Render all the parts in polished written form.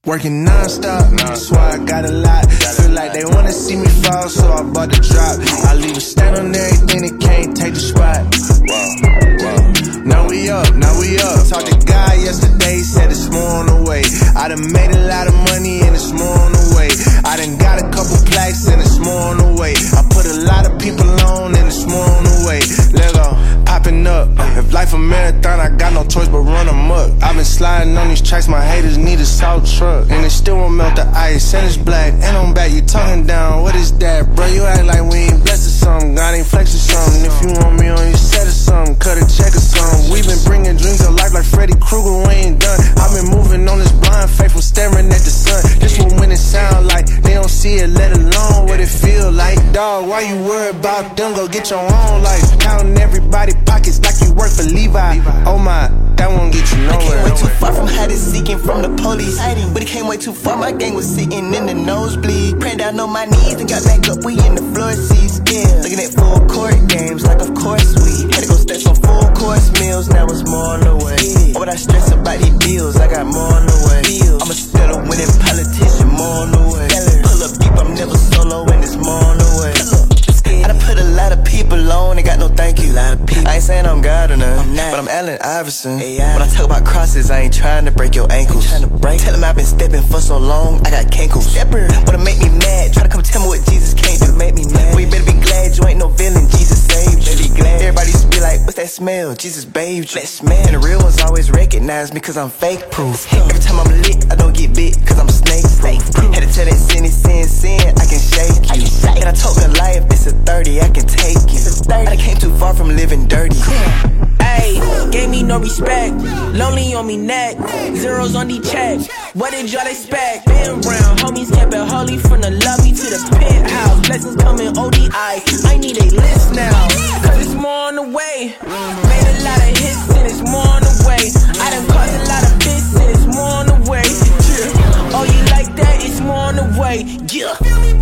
Working non-stop, that's why I got a lot. Feel like they wanna see me fall, so I bought the drop. I leave a stand on everything that can't take the spot. Now we up. Talked to God yesterday, said it's more on the way. I done made a lot of money and it's more on the way. I done got a couple plaques and it's more on the way. I put a lot of people on and it's more on the way. Let go, popping up. If life a marathon, I got no choice but run amok. I've been sliding on these tracks, my haters need a salt truck. And it still won't melt the ice, and it's black. And I'm back, you talking down, what is that, bro? You act like we ain't blessed or something, God ain't flex or something. If you want me on your set or something, cut a check or something. We been bringing dreams to life like Freddy Krueger, we ain't done. I've been moving on this blind faith from staring at the sun. This what when it sound like, they don't see it, let alone what it feel like. Dog, why you worried about them? Go get your own life. Counting everybody pockets like you work for Levi. Oh my, that won't get you nowhere. I came way too far from hiding, seeking from the police. But it came way too far, my gang was sitting in the nosebleed. Praying down on my knees and got back up, we in the floor seats. Yeah, looking at full court games like of course we had to go stretch on full course meals, now it's more on the way. Why would I stress about these bills? I got more on the way. I'm a still a winning politician, more on the way. Pull up deep, I'm never solo and it's more on the way. I done put a lot of people on, they got no thank you. I ain't saying I'm God or none, but I'm Allen Iverson. When I talk about crosses, I ain't trying to break your ankles. Tell them I've been stepping for so long, I got cankles. Wanna make me mad, try to come tell me what Jesus can't do. Make me mad. Well, you better be glad you ain't no villain, Jesus saved you. Be glad. Everybody used to be like, what's that smell? Jesus bathed you. That smell. And the real ones always recognize me cause I'm fake proof. Every time I'm lit, I don't get bit cause I'm snake proof. Had to tell that sin, I can shake you. And I told Goliath, it's a 30, I can take it. I came too far from living dirty. Ayy, gave me no respect. Lonely on me neck, zeros on the check. What did y'all expect? Been round, homies kept it holy from the lobby to the penthouse. Blessings coming ODI, I need a list now. Cause it's more on the way. Made a lot of hits and it's more on the way. I done caused a lot of bits and it's more on the way. Yeah. Oh, you like that? It's more on the way. Yeah.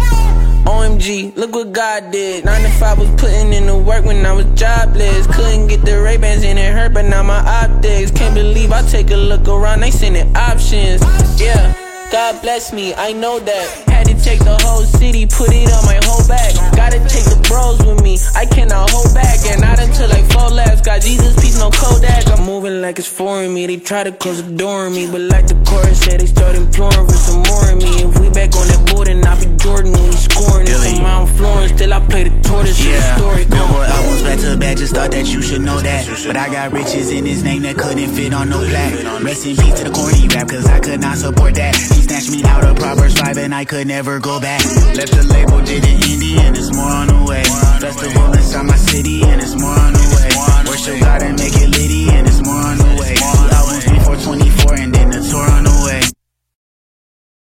OMG, look what God did. 9 to 5 was putting in the work when I was jobless. Couldn't get the Ray-Bans and it hurt, but now my optics. Can't believe I take a look around, they sending options. Yeah, God bless me, I know that. Had to take the whole city, put it on my whole back. Gotta take the bros with me, I cannot hold back. And not until like 4 laps, got Jesus peace, no Kodak. I'm moving like it's foreign me, they try to close the door on me. But like the chorus said, they start imploring for some more of me. If we back on that board, then I be Jordan when he scoring. If I'm Mount Florence, still I play the tortoise. Yeah, story. Billboard albums back to back, just thought that you should know that. But I got riches in his name that couldn't fit on no plaque. Rest in peace to the corny rap, cause I could not support that. He snatched me out of Proverbs 5 and I could never go back. Left the label, did it indie and it's more on the way. Festival inside my city